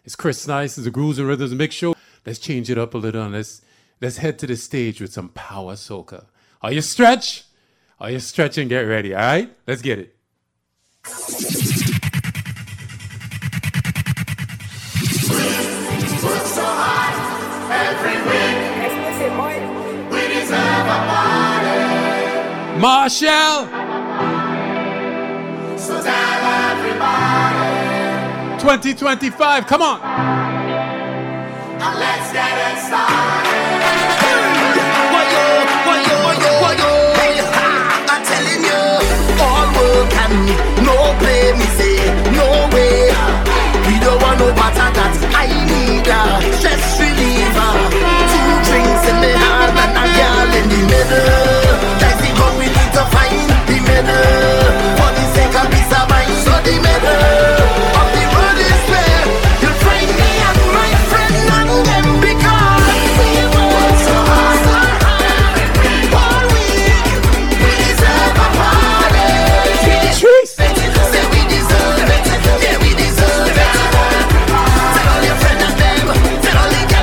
It's Chris Nice. It's a Grooves and Rhythms mix show. Let's change it up a little and let's head to the stage with some power soca. Are you stretch? Are you stretching? Get ready, all right? Let's get it. Work so hard every week. We deserve a party. Marshall! So tell everybody. 2025, come on! And let's get it started. I'm telling you, all work and no play, me say, no way. We don't want no matter that I need a stress reliever. 2 drinks in the hand and a girl in the middle. That's the one we need to find, the middle. For the sake of peace of mind, so the middle of the road is where you'll find me and my friend and them, because we work so hard all week. We deserve a party. Say we deserve it. Yeah, we deserve it. Tell all your friends and them. Tell all the girls.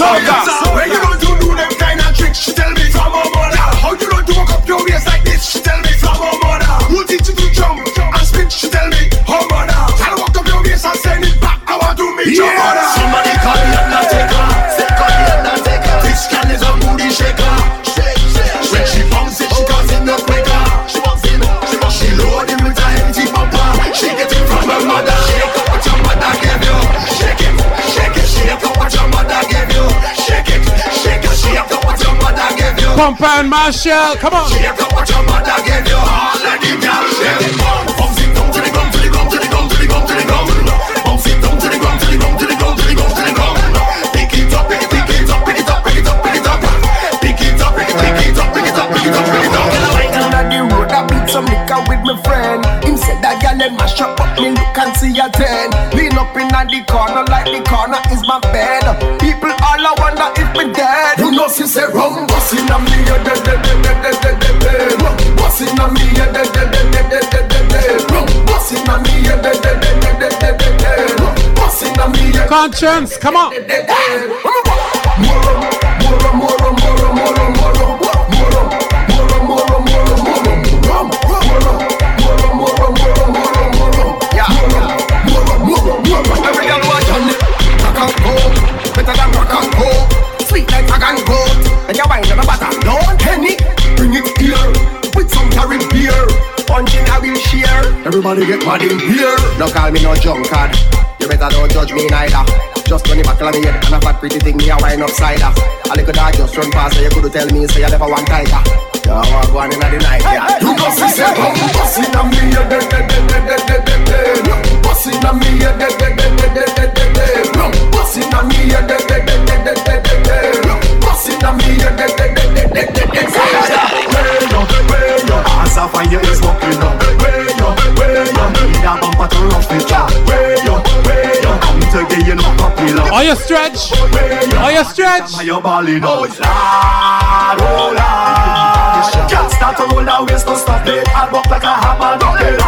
soca. When you don't do them kind of tricks, she tell me from her mother. How you don't walk up your waist like this, she tell me from her mother. Who teach you to jump and spin, she tell me her mother. Try to walk up your waist and send it back, I want to meet your mother. Somebody call the undertaker, say call the undertaker. This can is a booty shaker. When she bumps it, she comes in the quicker. She bumps it, she load it with a empty bumper. She get it from her mother. Shake up what your mother gave you. Shake it, shake up what your mother gave you. Shake it, shake up what your mother gave you. Pumper and Marshall, come on. Shake up what your mother gave you. Let it down, shake it. Bumps it down to the ground, to the ground, to the ground, to the ground, to the ground. Bumps it down to the ground, to the ground, to the ground, to the ground, to the ground. Pick it up, pick it up, pick it up, pick it up, pick it up. Pick it up, pick it up, pick it up, pick it up, pick it up, pick it up. Down on the road, I beat some liquor with my friend. Him said that girl let mash up, me look and see a 10. Lean up in the corner like the corner is my bed. People all I wonder if me dead. You know she say rum, Bussin' on me, rum bussin' on me, rum bussin' on me, bussin' on me. Conscience, come on. Better than rock and roll, sweet like a gang goat. And you wine on the butter, don't penny. Bring it here with some carry beer. Punching I will share. Everybody get mad in here. Don't call me no drunkard. You better don't judge me neither. Just run it back on me head and a fat pretty thing me a wine upside her. A little dog just run past so you could tell me so you never want tiger. You want go on in the night, yeah. You know she say rum bussin' on me, bussin' on me, rum bussin' on me, bussin' on me, as I find you is smoking up. Need a bumper to rough it up. Come to get you no popular. Are you stretch? Are you stretch? Are you balling out? Oh Lord, can't start to roll the waist, don't stop it. I walk like a hammer, don't it.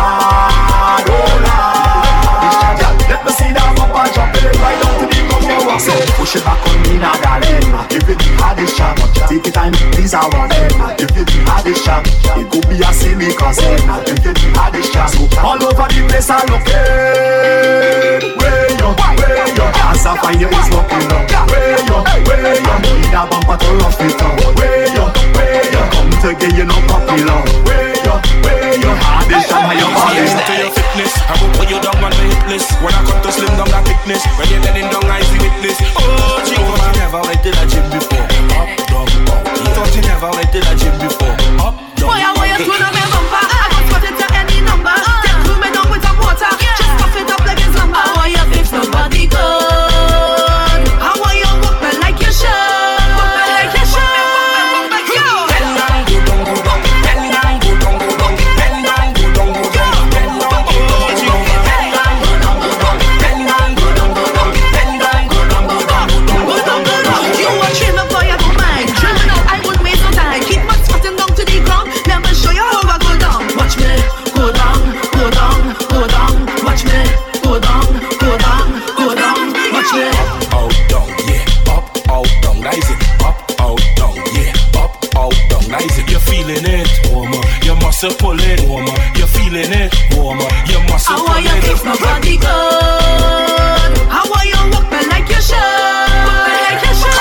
Let me see that bumper jump it right down to the ground. You walk so push it back on me now, darling. Give it the hardest shot. Take your time, please I want it. Give it the hardest shot. It could be a silly concern. Give it the hardest shot. All over the place I look it. Way yo, as I find you is walking up. Way yo, need a bumper to rough it up. Way yo, come to get you no popular. Way yo, hardest shot, how you falling. To your fitness, I will put you down on the hit list. When I come to slim down that thickness, when you're letting down I see witness. Oh, you thought you never went to the gym before. Up, down, up. You thought you never went to the gym before. Up, down. Boy, I want you to know me bumper. I got cut it to any number. Take to me down with some water. Just stuff it up like it's lumber. I want you fix nobody good. I want you walk me like you should. Walk me like you should. Bend down, go down, go down. Bend down, go down, go down. Bend down, go down, go down. Bend down, go down, go down. Bend down, go down, go down. Bend down, go down, go down. Bend down, go down, go down. Go down, go down. You a trim boy, I don't mind. Trimming out, I won't waste no time. Keep my spotting down to the ground. Let me show you how I go down. Watch me go down, go down, go down. Watch me go down, go down, go down. Watch me. Out, down, yeah. Up, out, down, rise it. Up, out, down, yeah. Up, out, down, rise it. You're feeling it, woman. Your muscle pulling, woman. You're feeling it, woman. Your muscle I want you pulling. fix nobody good. I want you walk me like you should. Walk me like you should.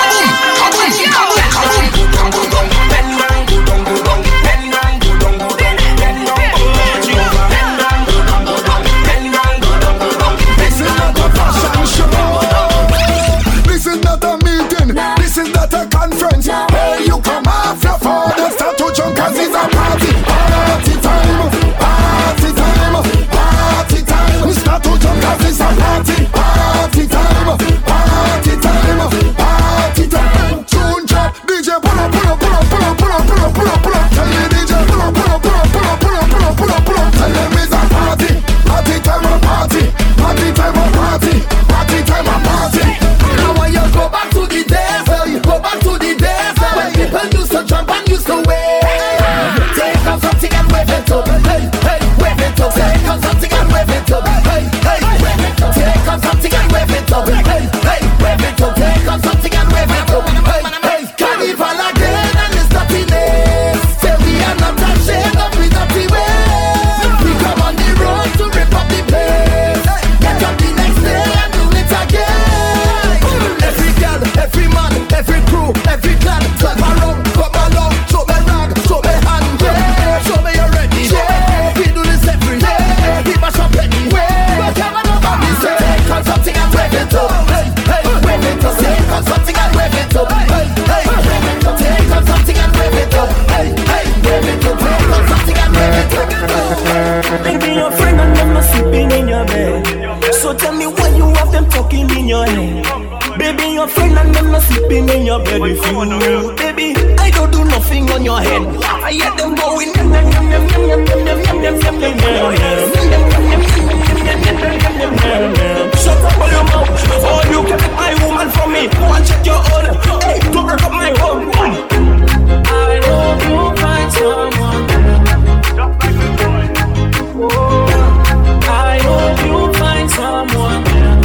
Go down, go down. Bend down, go down, go down. Bend down, go down, go down. Bend down, go down, go down. Bend down, go down, go down. Bend down, go down, go down. This is not a fashion show. This is not a meeting. This is not a conference. Hey, you come off your phone and start to jump 'cause it's a party. Party time. Party time. Party time. Start to jump 'cause it's a party. Party time. Party time. Party time. your belly fuel. Baby, I don't do nothing on your head. I hear them going. Shut up on your mouth. Oh, you can take my woman from me. Go and check your own. Hey, don't break up my home. I hope you find someone. I hope you find someone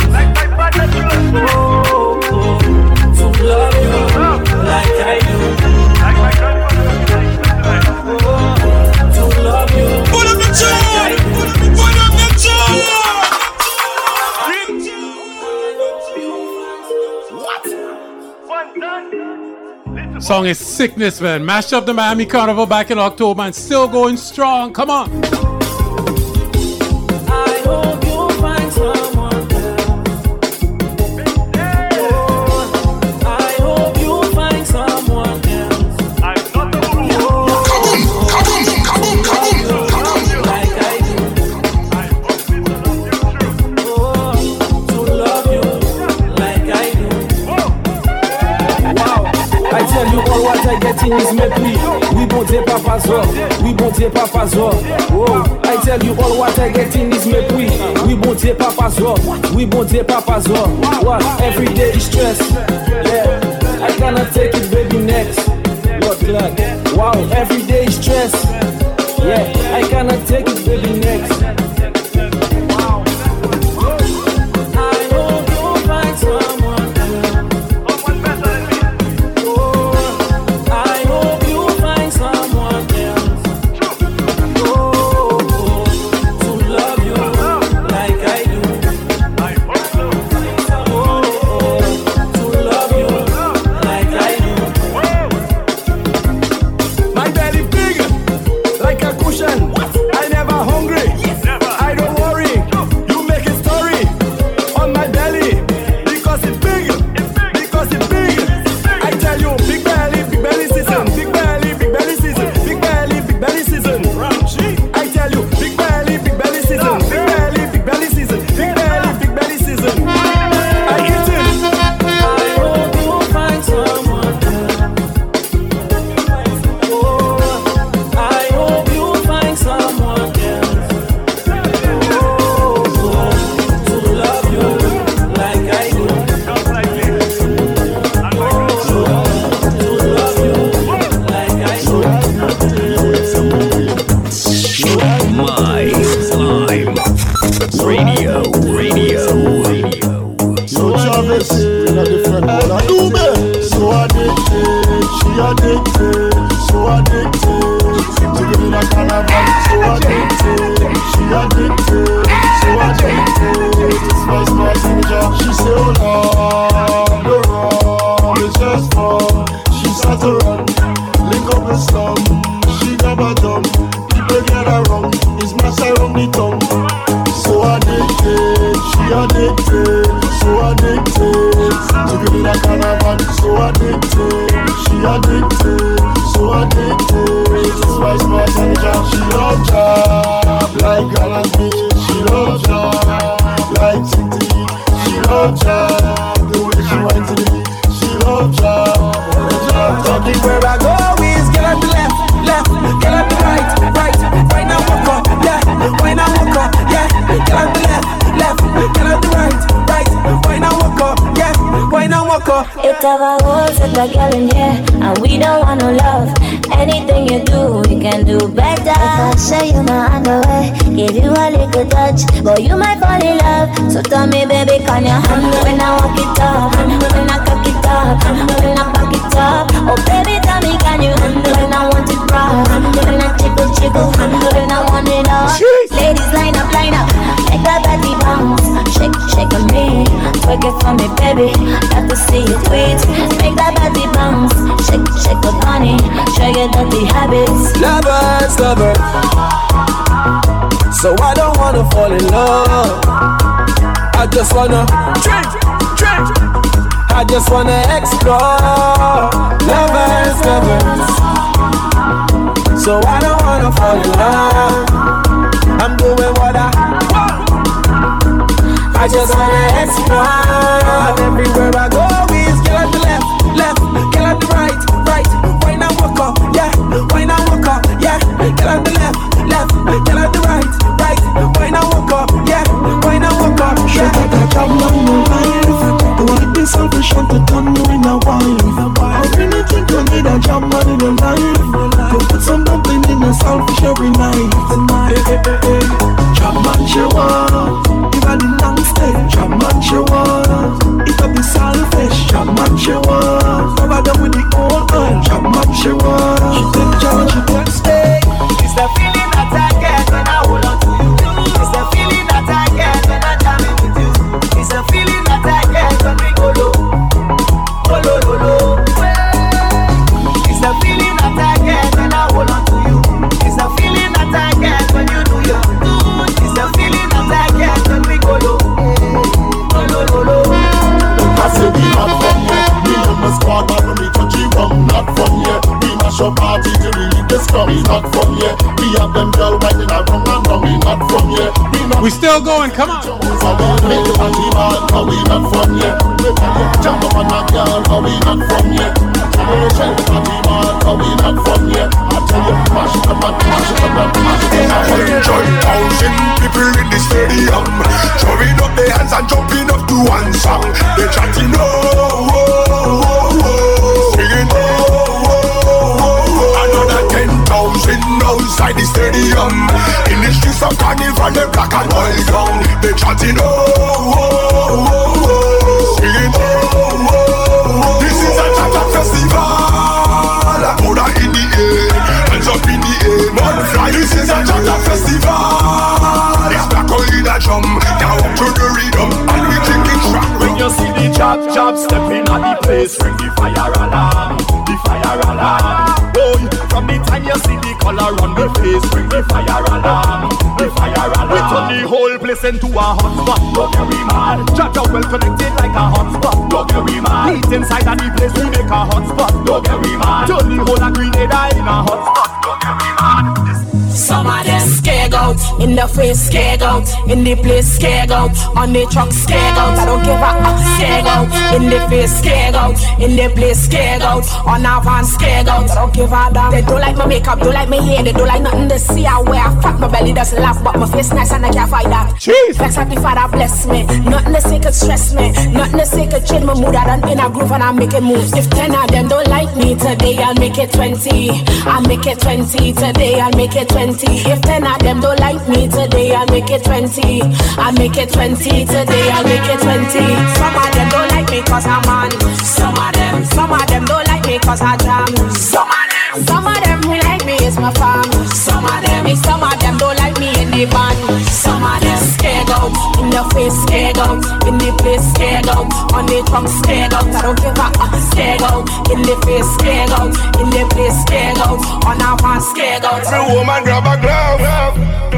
to love you like I do. To love you. Put up the chain. Put up the chain. Song is Sickness, man. Mashed up the Miami Carnival back in October and still going strong. Come on. I hope you find someone else. I hope you find someone else. I'm not the one. Like I do. I hope to love you like I do. Wow. I tell you all what I get in is mépris. Oui bon Dieu papa zo, oui bon Dieu papa zo. Oh, I tell you all what I get in is mépris. Oui bon Dieu papa zo, oui bon Dieu papa zo. What? Every day is stress. Yeah, I cannot take it, baby. Next, look like wow. Every day is stress. Yeah, I cannot take it, baby. Next. It's our hoes and the girl in here, and we don't want no love. Anything you do, you can do better. If I show you my underwear, give you a little touch, but you might fall in love. So tell me, baby, can you handle when I walk it up, when I cock it up, when I back it up? Oh, baby, tell me, can you handle when I want it rough, when I jiggle, jiggle, when I want it all? Ladies, line up, make that body bounce, shake, shake on me, twerk it for me, baby. Got to see you tweet, make that body bounce, shake, shake the bunny, show you dirty habits. Lovers, lovers, so I don't wanna fall in love. I just wanna drink, drink. I just wanna explore. Lovers, lovers, so I don't wanna fall in love. I'm doing what I just wanna explore. And everywhere I go is get up the left, left. your party to leave the scum. We not from here. We have them girl whining around and round. We not from here. We still going, come on. Make the party ball, but we not from here. Jump up on that girl, but we not from here. Shake the party ball, but we not from here. I tell you, mash it up and mash it up and mash it up. 100,000 people in the stadium, throwing up their hands and jumping up to one song. They chanting oh, oh, oh, oh, singing oh, oh, oh. Another 10,000 outside the stadium, in the streets of Carnival, the black and white young. They chanting oh, oh, oh, oh, singing oh, oh, oh. This is a Chata festival. Put that in the air, hands up in the air, man fly. This is a Chata festival. It's black only that drum, now up to the rhythm, and we drinking strong. When you see the chop stepping at the place, ring the fire alarm, the fire alarm. Boy, from the time you see the color on the face, ring the fire alarm, the fire alarm. We turn the whole place into a hot spot. Don't get we mad, Chata well connected like a hot spot. Don't get we mad, heat inside of the place we make a hot spot. Don't get we mad, turn the whole of Grenada in a hot spot. Don't get we mad. Some of them scared out, in the face scared out, in the place scared out, on the truck scared out. I don't give a scared out, in the face scared out, in the place scared out, on a van scared out. I don't give a damn. They don't like my makeup, don't like my hair, they don't like nothing to see. I wear fat, my belly doesn't laugh, but my face nice and I can't fight that. Jeez. Flex happy Father bless me, nothing to say could stress me, nothing to say could change my mood. I done in a groove and I'm making moves. If 10 of them don't like me today, I'll make it 20. I'll make it 20 today, I'll make it 20. If 10 of them don't like me today, I'll make it 20. I'll make it 20 today, I'll make it 20. Some of them don't like me cause I'm on. Some of them don't like me cause I jam. Some of them who like me is my fam. Some of them don't like me in the band. Some of them scared out, in the face scared out, in the place scared out, on the trunk scared out. I don't give a scared out, in the face scared out, in the place scared out, on a van scared out. Every woman grab a glove.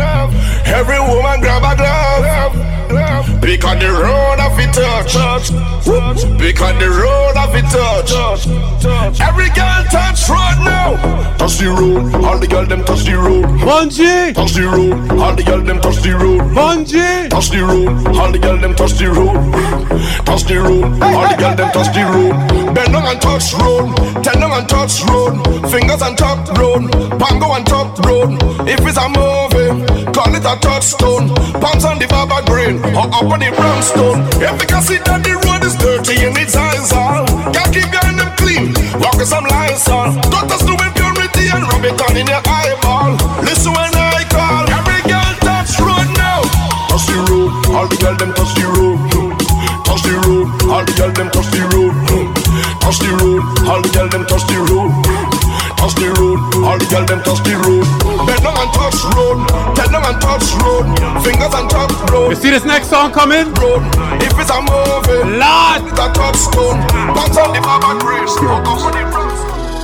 Every woman grab a glove. Because the road of it touch. Because the road of it touch. Every girl touch road now. Touch the road, all the girl them touch the road. Bungie! Touch the road, all the girl them touch the road. Bungie! Touch the road, all the girl them touch the road. Touch the road, all the girl them touch the road. Bend down and touch road, turn down and touch road. Fingers on top road, pango on top road. If it's a movie, call it a touchstone. Pounds on the barber grain, or up on the brownstone. If you can see that the road is dirty and it's eyes all, can't keep getting them clean, walk with some lines on. Don't touch the impurity and rub it on in your eyeball. Listen when I call, every girl touch road now. Touch the road, all the girl them touch the road. Touch the road, all the girl them touch the road. Touch the road, all the girl them touch the road. Touch the road, all the girl them touch the road. Bend down and touch road, tell them and touch road. Fingers on top road. You see this next song coming? Road. If it's a movie, Lord! it's a touchstone. Bounce on the barber grace, walk up on the front.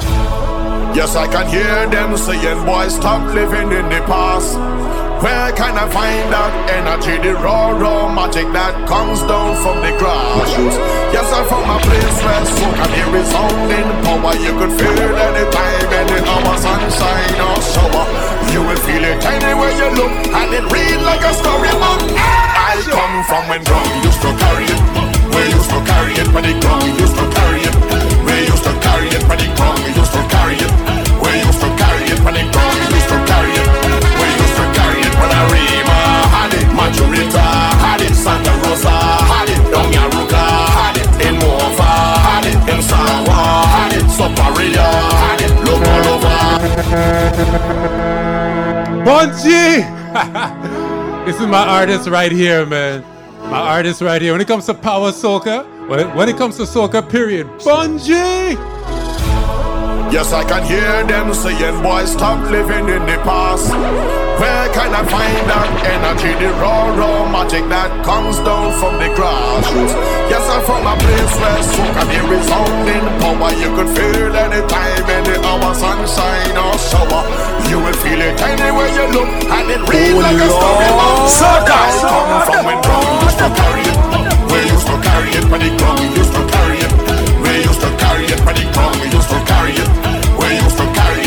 Yes, I can hear them saying, boys, stop living in the past. Where can I find that energy, the raw magic that comes down from the grassroots? Yes, I'm from a place where smoke and hear resounding power. You could feel it anytime, any hour, sunshine or shower. You will feel it anywhere you look, and it read like a storybook. I come from when drum used to carry it. We used to carry it, but the drum used to carry it. We used to carry it, but the drum used to carry it. We used to carry it, but the drum used to carry it. We used to carry it when Arima had it, Majorita had it, Santa Rosa had it, Donyaruga had it, in Mofa had it, in Sawa had it, Soparia had it, Lokolova. Bungie! This is my artist right here, man. My artist right here. When it comes to power soca, when it comes to soca, period. Bungie! Yes, I can hear them saying, boys, stop living in the past. Where can I find that energy, the raw magic that comes down from the grassroots? Yes, I'm from a place where soca be resounding power. You could feel anytime, any hour, sunshine or shower. You will feel it anywhere you look, and it reads like a storybook. Soca! I come from when drum used to carry it. We used to carry it, but the drum used to carry it. We used to carry it, but the drum used to carry it. We used to carry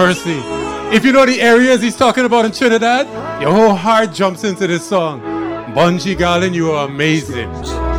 mercy. If you know the areas he's talking about in Trinidad, your whole heart jumps into this song. Bunji Garlin, you are amazing.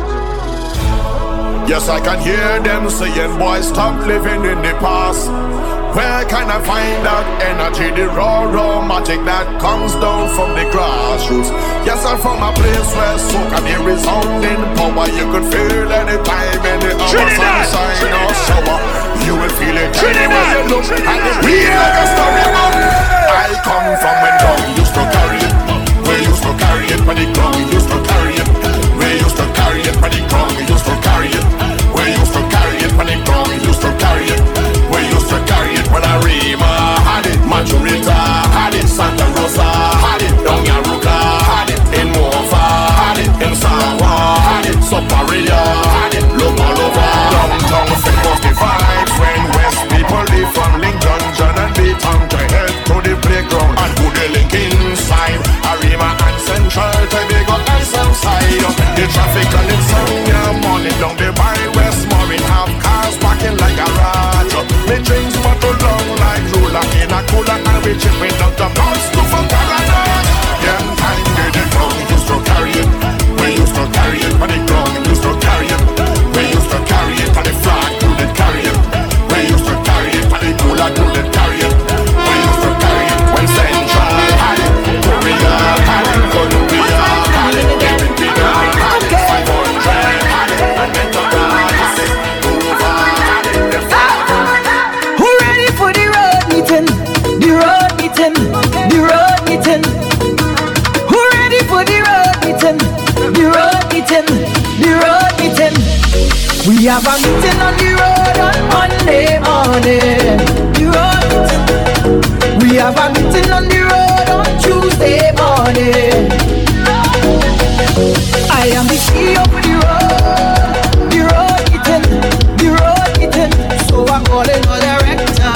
Yes, I can hear them saying, boy, stop living in the past. Where can I find that energy, the raw magic that comes down from the grassroots? Yes, I'm from a place where soca be resounding power. You could feel anytime, any hour, sunshine or shower. You will feel it anywhere you look, and it real like a storybook. I come from when down used to carry it. We used to carry it when the ground, we used to carry it. We used to carry it when the ground, we used to carry it. We used to carry it when the ground, we used to carry it. We used to carry it when Arima had it, Majorita had it, Santa Rosa had it, Down Yaruka had it, in Mofa had it, in Sawa had it, Soparia had it, Lomalova. Downtown Fit was the vibes when West people live from Lincoln, John and Beaton to head to the playground and who they link inside Arima and Central Tobago and Southside. The traffic on Insomnia morning down the by Westmore have cars parking like a garage. Me drinks bottle long like ruler in a cooler and we chipping out the mouse to from Canada. Them time they did wrong, we used to carry it. We used to carry it on the ground, we used to carry it. We used to carry it on the flag, who did carry it. We used to carry it on the cooler, who did carry it. We used to carry it when Central had it, Korea had it, Colombia had it, every big had it, 500 had it, and then the had it, Cuba had it, the flag. Who ready for the road meeting? The road meeting, the road meeting. Who ready for the road meeting? The road meeting, the road meeting. We have a meeting on the road on Monday morning. The road meeting. We have a meeting on the road on Tuesday morning. I am the CEO for the road meeting, the road meeting. So I'm calling the director.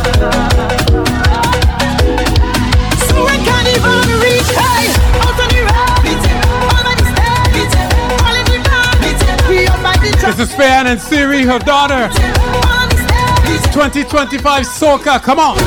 So I can't even reach high out on the road meeting. All of the stairs meeting, all in the road meeting. We are by the This is Fayan and Siri, her daughter. 2025 Soca, come on.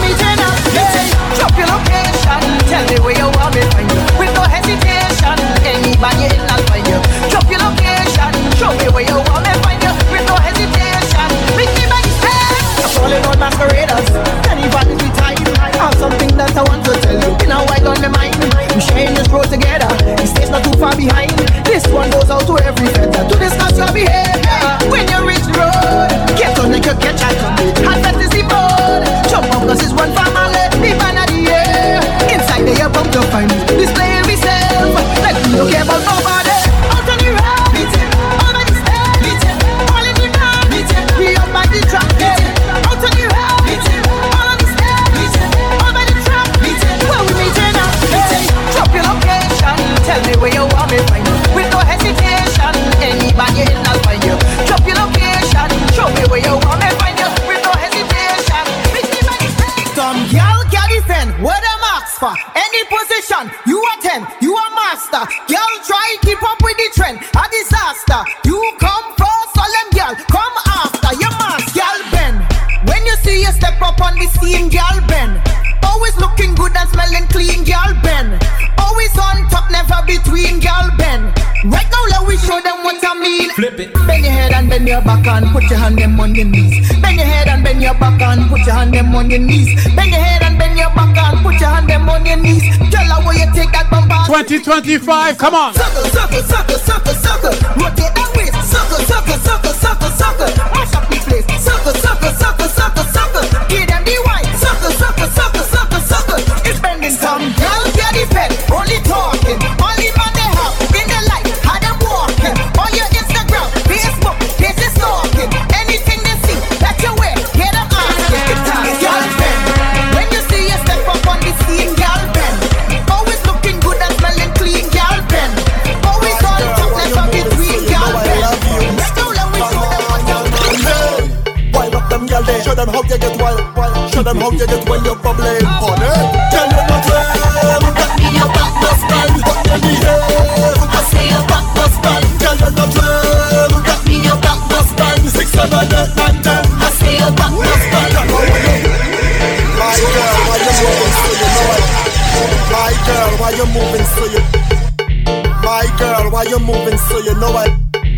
Drop your location, tell me where you want me find you. With no hesitation, anybody in that find you. Drop your location, show me where you want me find you. With no hesitation, meet me by the stairs. I'm falling on masqueraders, anybody be tight. I have something that I want to tell you. In a while on my mind, we sharing this road together. The state's not too far behind. This one goes out to every fender to discuss your behavior. When you reach the road, get on like you catch a complete. Hot fantasy mode, jump up 'cause it's one family. The man of the year, inside there you're bound to find me displaying myself like we don't care about nobody. Out on the road, meeting, all by the stairs, meeting, all in the road, meeting, we up by the track, meeting, out on the road, meeting, all on the stairs, meeting, all by the track, meeting, where we meeting up, meeting, drop your location, tell me where you want me find you, with no hesitation, anybody in that find you, drop your location, show me where you want me find you, with no hesitation, meet me by the stairs. Some girl can defend, what them ask for, any position, you attend, you a master, girl try keep up with the trend, a disaster, you come first, solemn girl, come after, your mask, girl bend, when you see you step up on the scene, girl bend, always looking good and smelling clean, girl bend, always on top, never between, girl bend, right now let we show them what I mean, flip it, bend your head and bend your back and put your hand them on your knees, bend your head and bend your back and put your hand them on your knees, bend your head and bend your back and put your hand them on your knees, tell her where you take that bumper, 2025, come on. circle, circle, circle, circle, circle, rotate that waist, circle, circle, circle, circle, circle, mash up the place, circle, circle, circle, circle, circle, give them the wine, circle, circle, circle, circle, circle, it's bending. Some girls get the pen, only talking, only man they have in their life, how them walking, on your Instagram, Facebook, this is stalking, anything they see, that you wear, get them asking, girl bend, when you see you step up on the scene, girl bend, always looking good and smelling clean, girl bend, always on top, never between, girl bend, let's go, let me show them what you're doing. Wild up them girl, show them how you get wild. Show them how you get when you're bubbling. Honey, tell you not well. That me your back must stand. What you behave? I say your back must stand. Tell you not well. That me your back must stand. 6, 7, 8, 9, 10. I say your back must stand. My girl. you moving so you? My girl, why you moving so you know I?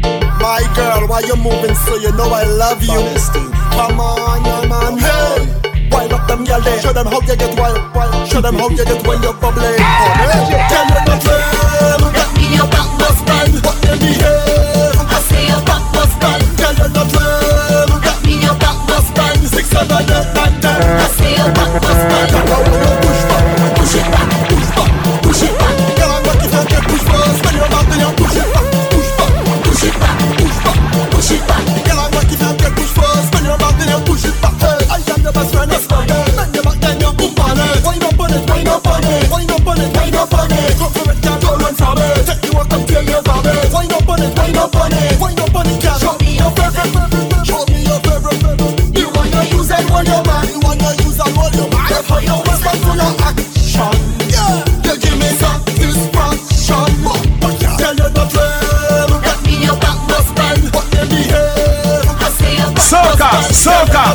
My girl, why you moving so you know I love you? Come on, man, hey. Wild up them girl there. Show them how you get wild. Show them how you get when you're bubbling. Tell them the truth. That mean your back must bend. What they behave? I say your back must bend. Tell them the truth. That mean your back must bend. 6, 7, 8, 9, 10. I say your back must bend. Now you push back, push it back, push back, push it back. Girl, I'm lucky if I get push first. When you're back, then you push it back, push back, push it back, push back, push it back. Girl, I'm lucky if I get push first. When you're back, then you push it back. Hey, I am the best friend. Bend your back, then you boom on it. Wind up on it, wind up on it. Wind up on it, wind up on it. Come for it, can't go run from it. Take you up and feel your vomit. Wind up on it, wind up on it. Wind up on it, can't. Show me your favorite. Show me your favorite. You wanna use and hold your man. You wanna use and hold your man. Therefore you must come to your action. Yeah, you give me satisfaction. Tell you the truth. That mean your back must bend. What they behave? I say your back must bend. Soca.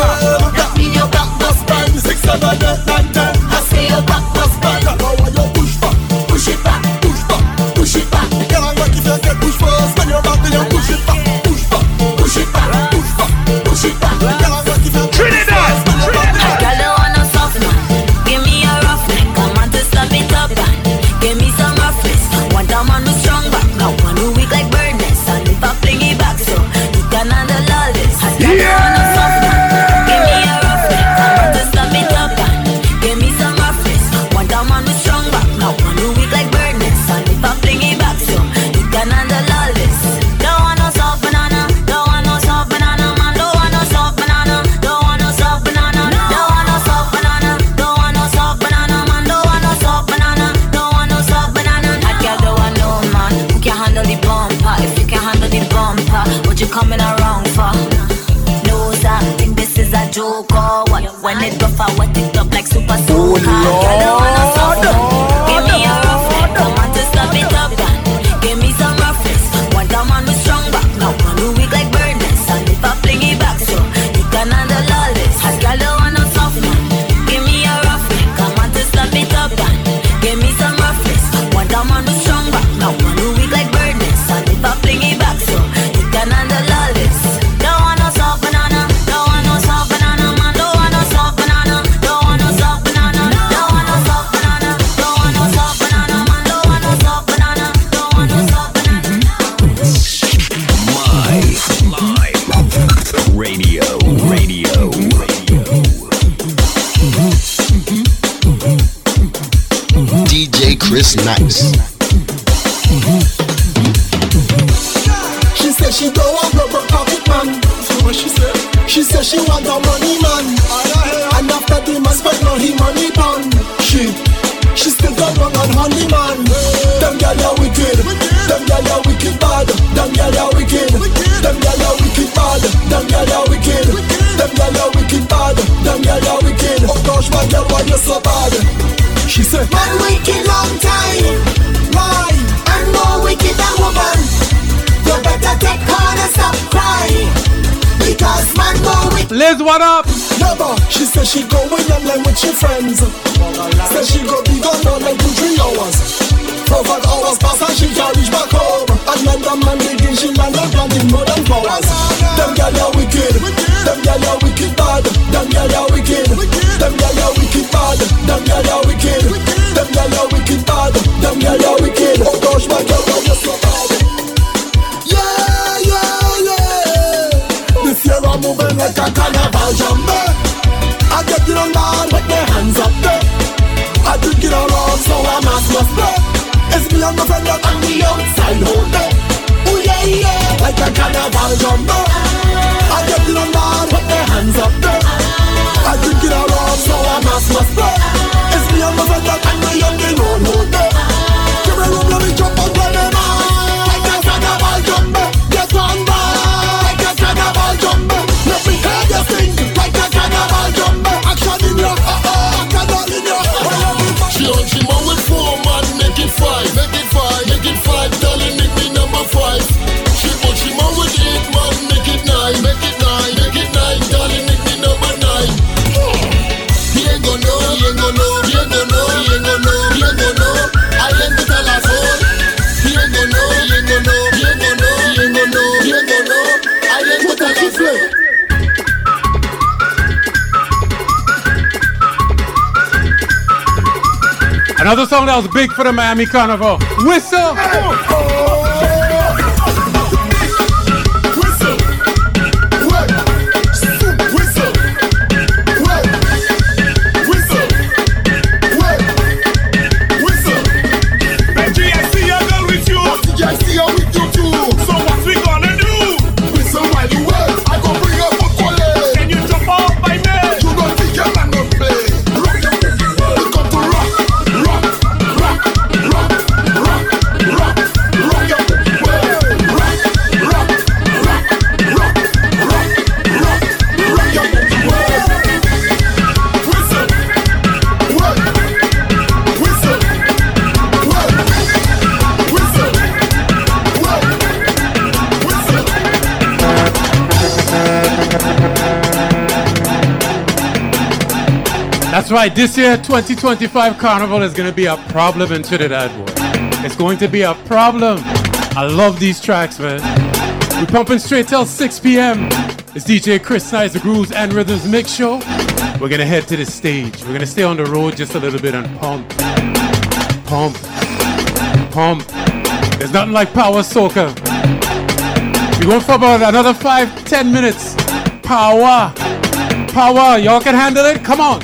That mean your back must bend. 6, 7, 8, 9, 10. I say your back must bend. Now why you push back, push it back, push back, push it back. Girl, I'm like if you get push first, when you're back, then you push it back, push back, push it back, push back, push it back. Girl, I'm like if you get Trinidad. Girl, don't want no soft man. Give me a rough neck. I want to slap it up and give me some roughness. Want a man with strong back, not one who weak like birdness. And if I fling it back, so you can handle all this. Girl, don't want no soft man. Give me a rough neck. I want to slap it up and give me some roughness. Want a man with strong back, not one who weak like birdness. And if I fling it back, so you can handle all this. Don't want no soft banana. Don't want no soft banana, man. Don't want no soft banana. Don't want no soft banana. Don't want no soft banana. Don't want no soft banana, man. Don't want no soft banana. Don't want no soft banana. That girl don't want no man who can handle the bumper. If you can handle the bumper, what you coming around for? No, sir, think this is a joke or what? When it go for wet it up like super soaker. Girl don't want no soft man. Give me a rough neck. I want to slap it up and give me some roughness. Want a man with strong back, not one who weak like birdness. And if I fling it back, so you can handle all this. Girl don't want no soft man. Give me a rough neck. I want to slap it up and give me some roughness. Want a man with strong back, not one who weak like birdness. And if I fling it back, so you can handle all this. Don't want no soft banana. Don't want no soft banana, man. Don't want no soft banana. Don't want no soft banana. Don't want no soft banana. Don't want no soft banana, man. Don't want no soft banana. Don't want no soft banana. Radio. DJ Chris Nice. She said she don't want rubber pocket man. So what she said? She said she want a money man. And after the man spend all his money on she still got run on honey man. Them gyal are wicked. Them gyal are wicked bad. Them gyal are wicked. Them gyal are wicked bad. Them gyal are wicked. Them gyal are wicked bad. Them gyal are wicked. Oh gosh, my girl, why you so bad? She said, man wicked long time. Why? And more wicked than woman. You better take heart and stop crying. Because man go with Liz, what up? Never. She said she go with them with your friends. Said she go be gone for like 2-3 hours. 4 hours pass and she can't reach back home. And when the man begin, she land up planting more than flowers. Them gyal are wicked. Them gyal are wicked bad. Them gyal are wicked. Them gyal are wicked bad. Them gyal are wicked. Them gyal are wicked bad. Them gyal are wicked. Oh gosh, my girl, why you so bad? Yeah. This year I'm moving like a carnival jumper. I get it on bad with my hands up there. I drink it all on so I must play. It's me and my friend that on the outside hold there. Oh yeah, like a carnival jumper. I get it on bad with my hands up there. I drink it all on so I must play. It's me and my friend that on the outside hold there. Give me room, let me jump on play them all. Like a carnival jumper, get on bad. Like a carnival jumper, let me hear you sing. Like a carnival jumper, action in your action in your. She man with 4 man, make it 5, make it 5, make it 5, darling, make me number 5. She man with 8 man, make it 9, make it 9, make it 9, darling, make me number 9. He ain't gonna know, he ain't gonna know, he ain't gonna know, he ain't gonna know, he ain't gonna know. Another song that was big for the Miami Carnival. Whistle! That's right, this year 2025 Carnival is going to be a problem in Trinidad, boy. It's going to be a problem. I love these tracks, man. We're pumping straight till 6 p.m. It's DJ Chris Nice, the Grooves and Rhythms Mix Show. We're going to head to the stage. We're going to stay on the road just a little bit and pump. Pump. Pump. There's nothing like power soca. We're going for about another 5-10 minutes. Power. Power. Y'all can handle it? Come on.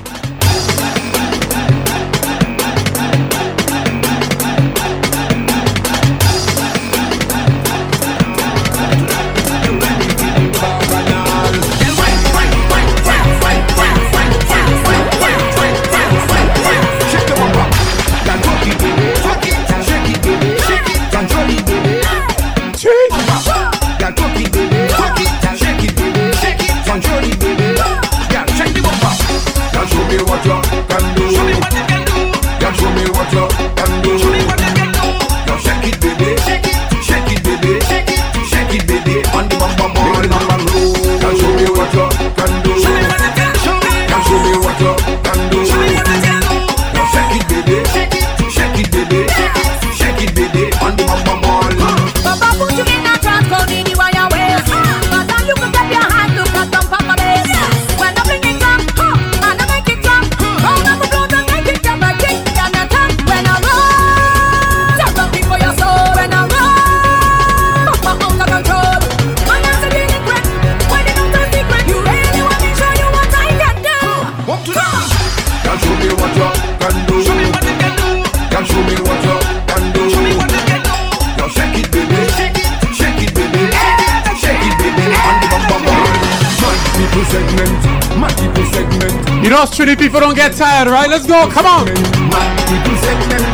You know, Trinity people don't get tired, right? Let's go, come on. My people segment.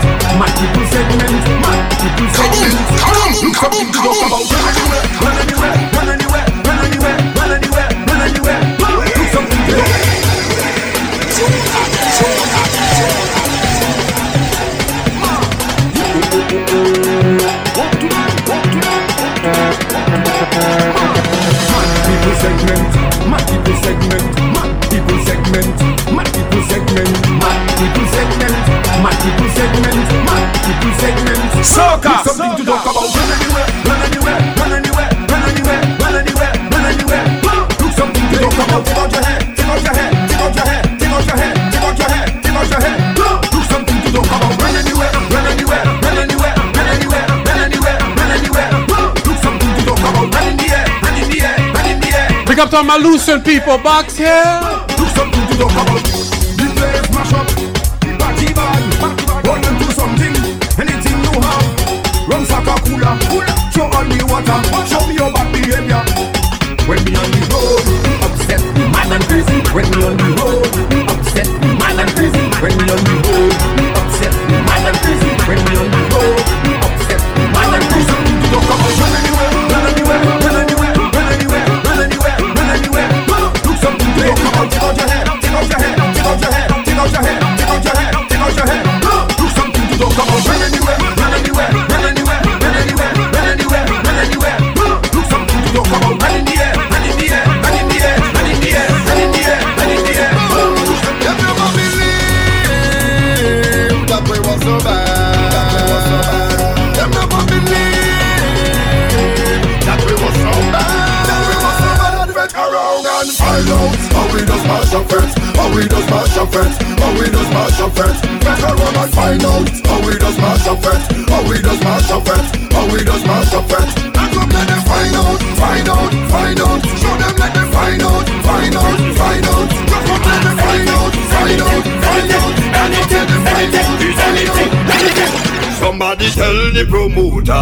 Come on. Look something to talk about. Run anywhere. Look something to talk about. Soca. Something to talk about. Run anywhere. Look something to talk about. Take out your head. Look something to talk about. Run anywhere. Look something to talk about. Run in the air. Pick up to my Lucent people, box here. Look something to talk about. The place mash up. Party band. Run and do something. Anything you have. Run soccer cooler. Show on me water. Show me your bad behavior. When me on the road, we upset, we mad and crazy. When me on the road, we upset, we mad and crazy. When me on the road, we upset, we mad and crazy. When me on the road, we upset, we mad and crazy. Something to talk about. Run anywhere. Look something to talk about. Take out your head. Look something to talk about. Run anywhere. Look something to talk about. Run in the air. You never believe that we was so bad. You never believe that we was so bad. Vet around and find out how we just mash up friends. How we just mash up friends. Let's go run and find out how we does mash up it, how we does mash up it, how we does mash up it. And come let them find out, find out, find out. Show them let them find out, find out, find out. Just come let them find out, find out, find out. Anything, anything, anything. Somebody tell the promoter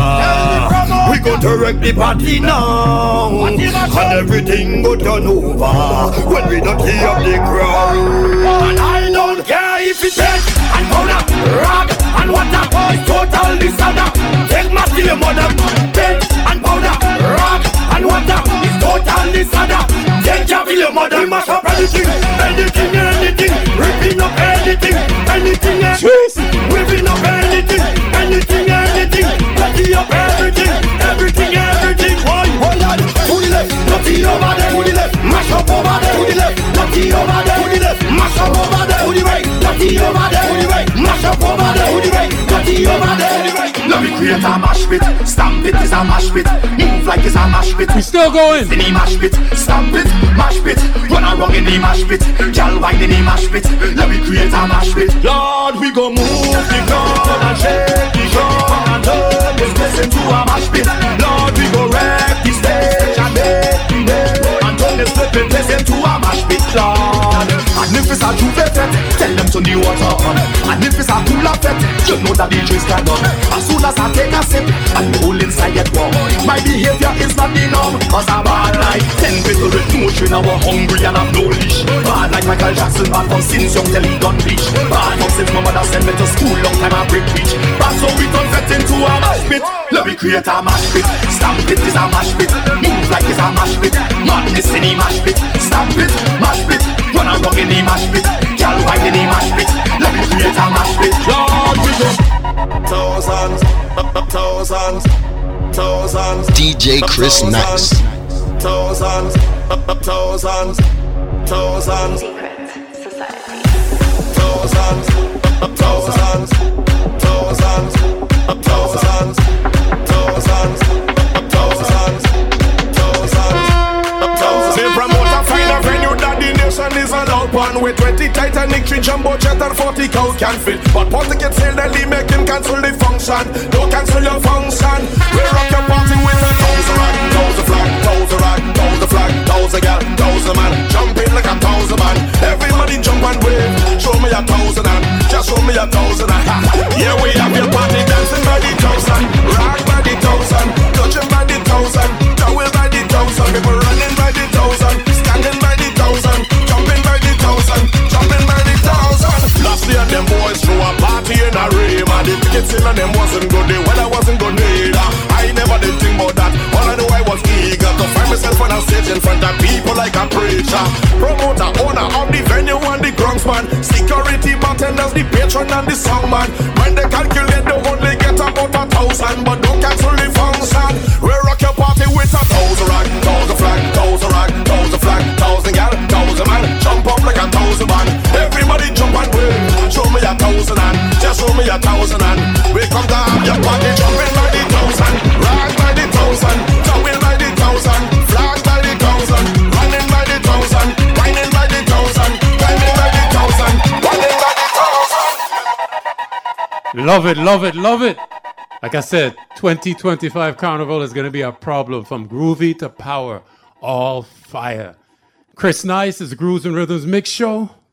we go to wreck the party now, and everything go turn over when we don't hear up the crowd. And I don't care if it's dead and powder, rag and water, it's total disorder. Take my steel mother, dead and powder, rag and water, it's total disorder. Take your mother, mash up anything, anything, anything, ripping up anything, anything, ripping up anything, anything, anything, dirty up everything, everything, everything. Why? Hold on, to the left, dirty over there, to the left, mash up over there, to the left, dirty over there, to the left, mash up over there, to the right, dirty over there, to the right, mash up over there, to the right, dirty over there, to the right. Let me create a mash pit, stamp it is a mash pit, move like it's a mash pit. We still going. In the mash pit, stamp it, mash pit, run around in the mash pit, gal wine in the mash pit. Let me create a mash pit. Lord, we go move the ground and shake the ground and turn this place into a mash pit. Lord, we go wreck the stage and make the name and turn this flipping place into a mash pit. Lord, and if it's a Juve fete, tell them to the water on. And if it's a cooler fete, you know that the drinks can done. As soon as I take a sip, and the whole inside get warm. My behavior is not the norm, cause I'm bad like 10 people with motion, I was hungry and I'm no leash. Bad like Michael Jackson, bad from since young till he gone bleach. Bad from since my mother sent me to school, long time I break beach. Bad so we turn fet into a mash pit. Let me create a mash pit. Stamp it is a mash pit. Move like it's a mash pit. Madness in the mash pit. Stamp it, mash pit. Run around in the mash pit. Gal wine in the mash pit. Let me create a mash pit. Lord, we go. Thousands, thousands, thousands. DJ Chris Nice. Thousands, thousands, thousands. Thousands, thousands, thousands, thousands, thousands, thousands, thousands. The promoter find a venue that the nation is allowed one with 20 Titanic, 3 jumbo jet and 40 cows can fit. But once they get sale, then they make him cancel the function. Don't cancel your function. We rock your party with a thousand rag, thousand flag, thousand rag, thousand flag, thousand gal, thousand man. Jumping like a thousand man. Everybody jump and wave. Show me a thousand and just show me a thousand and yeah, we have your party dancing by the thousand, rock by the thousand, touching by the thousand, towel by the thousand, people running by the thousand, standing by the thousand, jumping by the thousand, jumping by the thousand. Last year them boys threw a party in a rave, and the tickets in and them wasn't good, the weather wasn't good neither. I never did think about that. All I knew I was eager to find myself on a stage in front of people like a preacher. Promoter, owner of the venue and the groundsman, security, bartenders, the patron and the songman. When they calculate, they only get about 1,000, but don't cancel the function. We rock your party with a thousand rag, thousand flag, thousand rag, thousand flag, thousand gal, thousand man. Jump up like a thousand man. Everybody jump and wave. Show me a thousand and just show me a thousand and we come down your party jumping by the thousand, rag by the thousand, jumping by the thousand, flag by the thousand, running by the thousand, whining by the thousand, climbing by the thousand, running by the thousand. Love it, love it, love it. Like I said, 2025 Carnival is going to be a problem from groovy to power, all fire. Chris Nice is Grooves and Rhythms Mix Show.